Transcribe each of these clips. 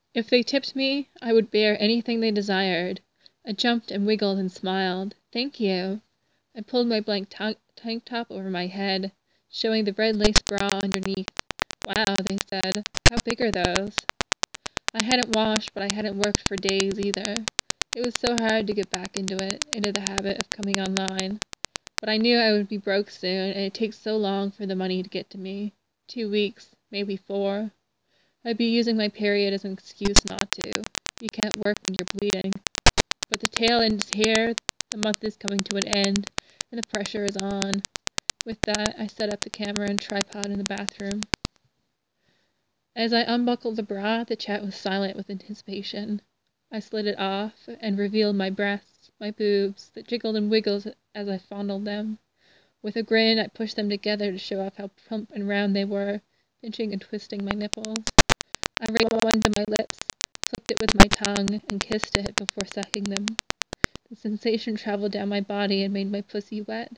If they tipped me, I would bear anything they desired. I jumped and wiggled and smiled. Thank you. I pulled my blank tank top over my head, showing the red lace bra underneath. Wow, they said. How big are those? I hadn't washed, but I hadn't worked for days either. It was so hard to get back into it, into the habit of coming online. But I knew I would be broke soon, and it takes so long for the money to get to me. 2 weeks, maybe 4. I'd be using my period as an excuse not to. You can't work when you're bleeding. But the tail end is here, the month is coming to an end, and the pressure is on. With that, I set up the camera and tripod in the bathroom. As I unbuckled the bra, the chat was silent with anticipation. I slid it off and revealed my breasts, my boobs, that jiggled and wiggled as I fondled them. With a grin, I pushed them together to show off how plump and round they were, pinching and twisting my nipples. I raised one to my lips, flicked it with my tongue, and kissed it before sucking them. The sensation traveled down my body and made my pussy wet.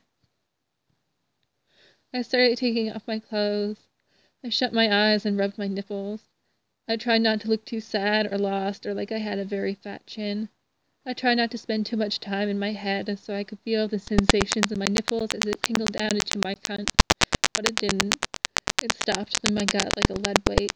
I started taking off my clothes. I shut my eyes and rubbed my nipples. I tried not to look too sad or lost or like I had a very fat chin. I tried not to spend too much time in my head so I could feel the sensations in my nipples as it tingled down into my cunt. But it didn't. It stopped in my gut like a lead weight.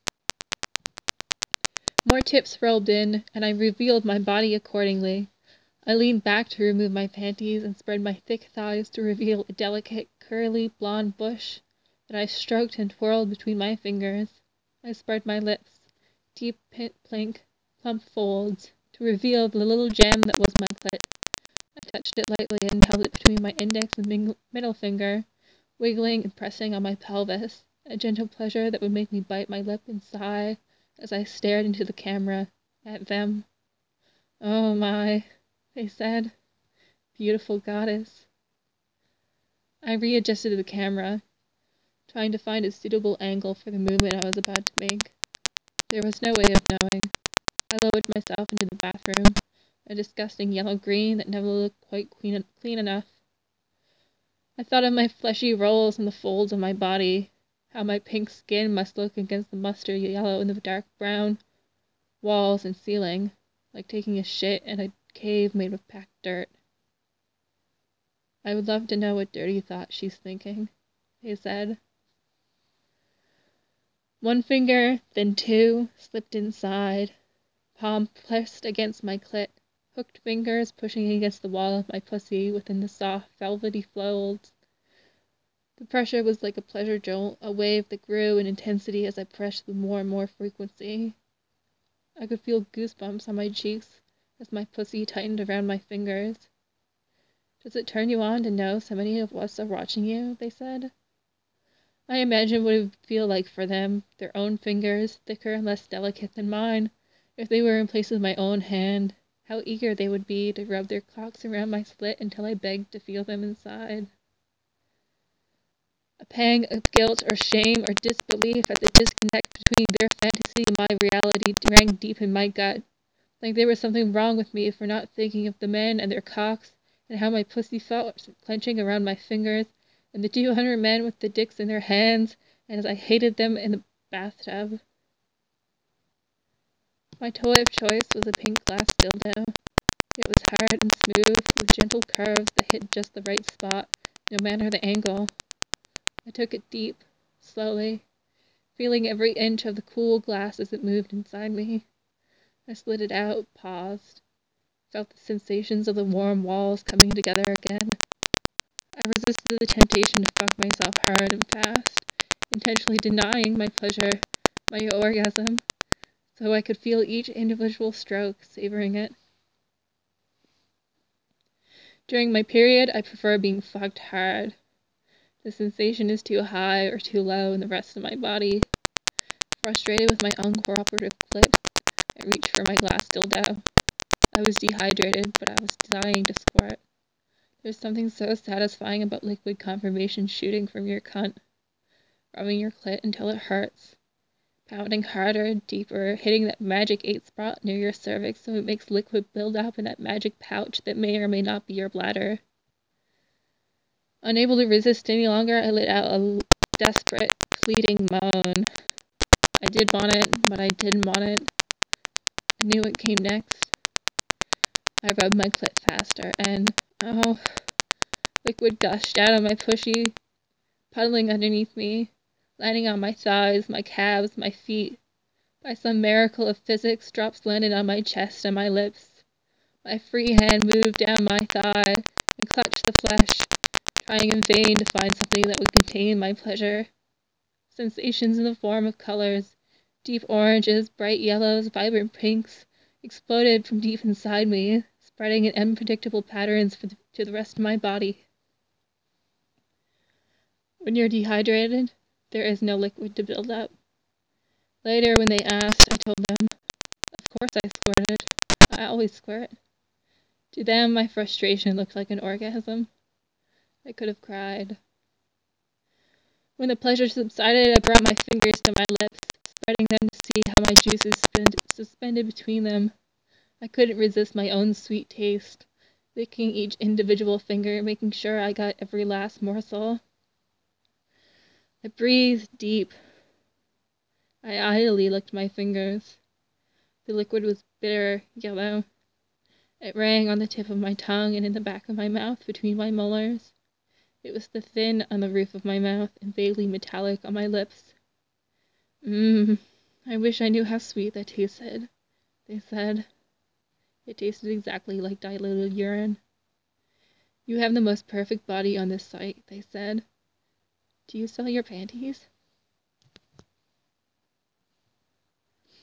More tips rolled in, and I revealed my body accordingly. I leaned back to remove my panties and spread my thick thighs to reveal a delicate, curly, blonde bush that I stroked and twirled between my fingers. I spread my lips, deep, pink, plump folds, to reveal the little gem that was my clit. I touched it lightly and held it between my index and middle finger, wiggling and pressing on my pelvis, a gentle pleasure that would make me bite my lip and sigh as I stared into the camera, at them. Oh my, they said. Beautiful goddess. I readjusted the camera, trying to find a suitable angle for the movement I was about to make. There was no way of knowing. I lowered myself into the bathroom, a disgusting yellow-green that never looked quite clean enough. I thought of my fleshy rolls and the folds of my body, how my pink skin must look against the mustard yellow and the dark brown walls and ceiling, like taking a shit in a cave made of packed dirt. I would love to know what dirty thought she's thinking, they said. One finger, then two, slipped inside, palm pressed against my clit, hooked fingers pushing against the wall of my pussy within the soft, velvety folds. The pressure was like a pleasure jolt, a wave that grew in intensity as I pressed with more and more frequency. I could feel goosebumps on my cheeks as my pussy tightened around my fingers. Does it turn you on to know so many of us are watching you? They said. I imagined what it would feel like for them, their own fingers, thicker and less delicate than mine, if they were in place of my own hand, how eager they would be to rub their cocks around my slit until I begged to feel them inside. A pang of guilt or shame or disbelief at the disconnect between their fantasy and my reality rang deep in my gut, like there was something wrong with me for not thinking of the men and their cocks, and how my pussy felt clenching around my fingers, and the 200 men with the dicks in their hands, and as I hated them in the bathtub. My toy of choice was a pink glass dildo. It was hard and smooth, with gentle curves that hit just the right spot, no matter the angle. I took it deep, slowly, feeling every inch of the cool glass as it moved inside me. I slid it out, paused, felt the sensations of the warm walls coming together again. I resisted the temptation to fuck myself hard and fast, intentionally denying my pleasure, my orgasm, so I could feel each individual stroke, savoring it. During my period, I prefer being fucked hard. The sensation is too high or too low in the rest of my body. Frustrated with my uncooperative clit, I reached for my glass dildo. I was dehydrated, but I was dying to squirt. There's something so satisfying about liquid confirmation shooting from your cunt, rubbing your clit until it hurts, pounding harder, deeper, hitting that magic 8 spot near your cervix so it makes liquid build up in that magic pouch that may or may not be your bladder. Unable to resist any longer, I let out a desperate, pleading moan. I did want it, but I didn't want it. I knew what came next. I rubbed my clit faster, and oh, liquid gushed out of my pushy, puddling underneath me, landing on my thighs, my calves, my feet. By some miracle of physics, drops landed on my chest and my lips. My free hand moved down my thigh and clutched the flesh, trying in vain to find something that would contain my pleasure. Sensations in the form of colors, deep oranges, bright yellows, vibrant pinks, exploded from deep inside me, spreading in unpredictable patterns to the rest of my body. When you're dehydrated, there is no liquid to build up. Later, when they asked, I told them, of course I squirted. I always squirt. To them, my frustration looked like an orgasm. I could have cried. When the pleasure subsided, I brought my fingers to my lips, spreading them to see how my juices suspended between them. I couldn't resist my own sweet taste, licking each individual finger, making sure I got every last morsel. I breathed deep. I idly licked my fingers. The liquid was bitter, yellow. It rang on the tip of my tongue and in the back of my mouth between my molars. It was thin on the roof of my mouth and vaguely metallic on my lips. I wish I knew how sweet that tasted, they said. It tasted exactly like diluted urine. You have the most perfect body on this site, they said. Do you sell your panties?